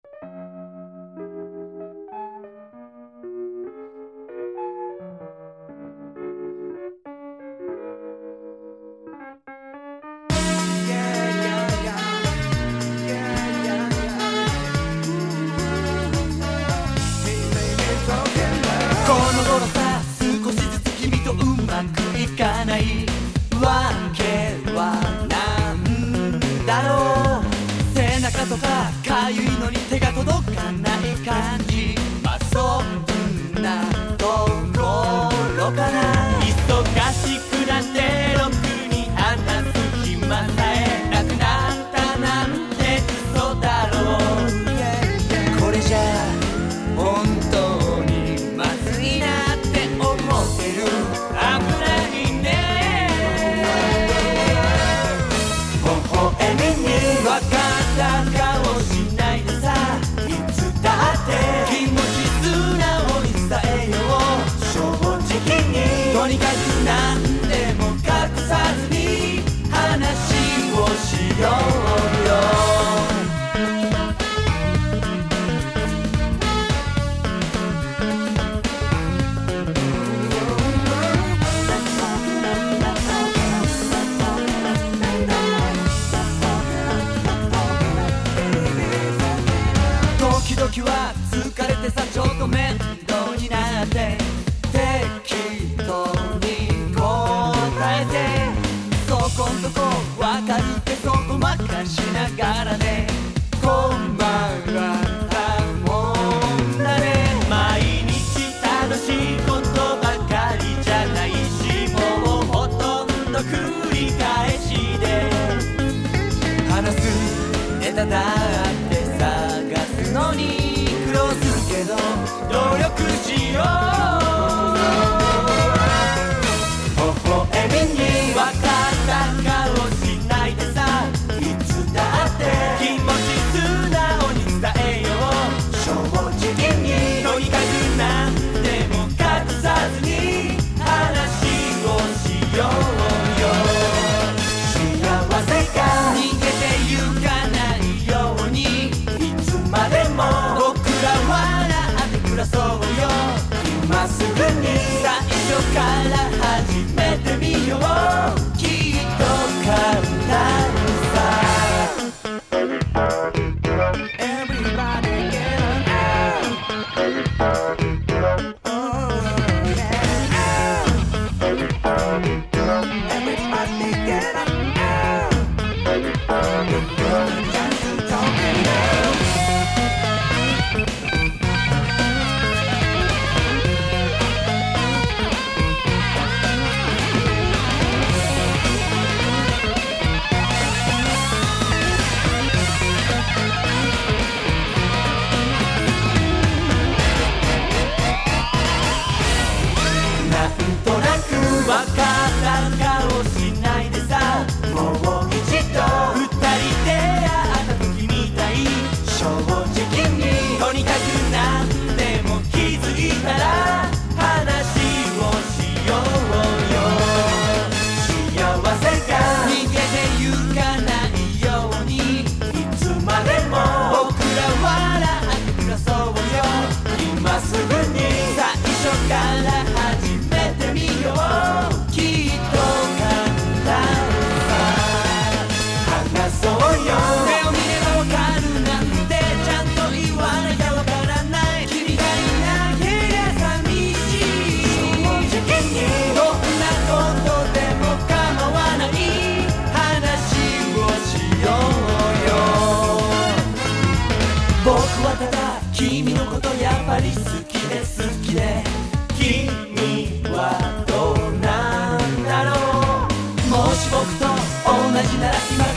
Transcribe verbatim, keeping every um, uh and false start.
この頃さ、少しずつ君とうまくいかないわけはなんだろう。背中とかかゆいのに手が届かない感じ、まあそんなところかな。忙しくなってろくに話す暇さえなくなったなんて嘘だろう。これじゃ本当にまずいなって思ってる。危ないね。微笑みに分かった顔しないでさ、いつだって気持ち素直に伝えよう。正直にとにかく何でも隠さずに話をしようよ。時々は疲れてさ、ちょっと面倒になって適当に答えて、そこんとこ分かるってそこ任しながらね、困ったもんだね。毎日楽しいことばかりじゃないし、もうほとんど繰り返しで話すネタだって探すのに苦労するけど努力しよう。微笑みに分かった顔しないでさ、いつだって気持ち素直に伝えよう。正直にとにかく何でも隠さずに話をしようよ。幸せが逃げてゆかないように、いつまでも僕ら笑って暮らそうよ。今すぐに最初から始めてみよう。きっと簡単さ。Everybody get on out. Oh yeah. Everybody get on out. Got to talking now.分かった顔しないでさ、もう一度二人で会った時みたい。正直にとにかく何でも気づいたら話をしようよ。幸せが逃げてゆかないように、いつまでも僕ら笑って暮らそうよ。今すぐに最初から始めてみよう。きっと簡単さ。話そうよ。目を見ればわかるなんてちゃんと言わなきゃわからない。君がいなけりゃ寂しい。正直にどんなことでも構わない話をしようよ。僕はただ君のことやっぱり好きで好きで、君はどうなんだろう。もし僕と同じなら今